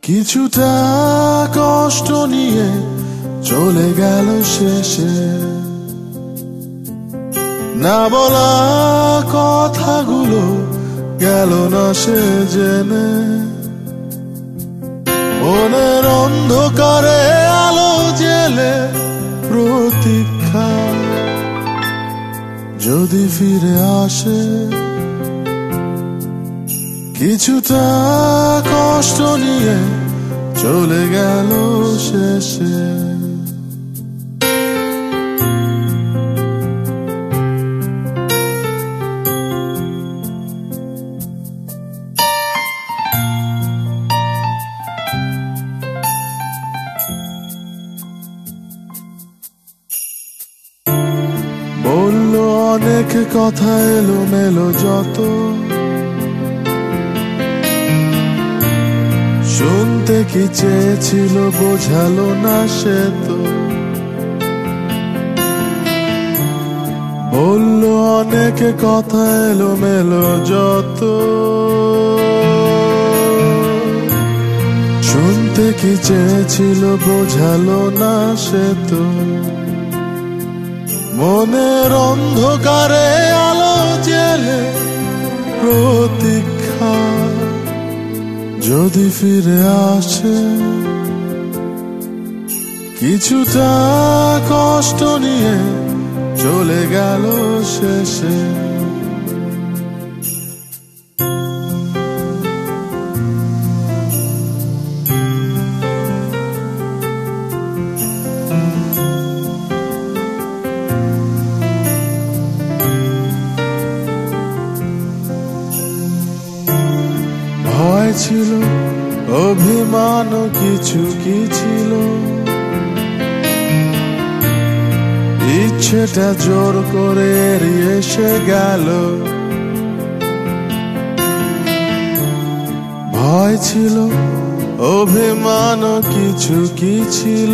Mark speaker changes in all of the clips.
Speaker 1: কিছুটা কষ্ট নিয়ে চলে গেল শেষে, না বলা কথাগুলো গেল না সে জেনে। মনের অন্ধকারে আলো জেলে প্রতীক্ষা যদি ফিরে আসে, কিছুটা কষ্ট নিয়ে চলে গেল শেষে। বললো অনেক কথা এলোমেলো যত, শুনতে কি চেয়েছিল বোঝালো না সে তো। বললো অনেক কথা এলোমেলো যত, শুনতে কি চেয়েছিল বোঝালো না সে তো। মনের অন্ধকারে আলো জেলে প্রতীক্ষা যদি ফিরে আসে, কিছুটা কষ্ট নিয়ে চলে গেল শেষে। ভয় ছিল, অভিমান কিছু কি ছিল, ইচ্ছেটা জোর করে এড়িয়ে এসে গেল। ভয় ছিল, অভিমান কিছু কি ছিল,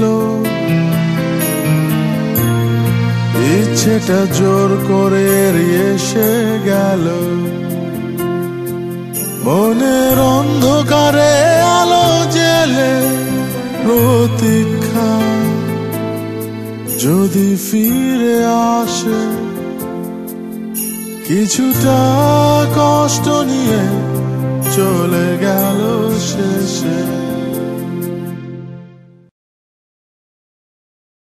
Speaker 1: ইচ্ছেটা জোর করে এড়িয়ে এসে গেল। মনের অন্ধকারে আলো জেলে প্রতীক্ষা যদি ফিরে আসে, কিছুটা কষ্ট নিয়ে চলে গেল শেষে।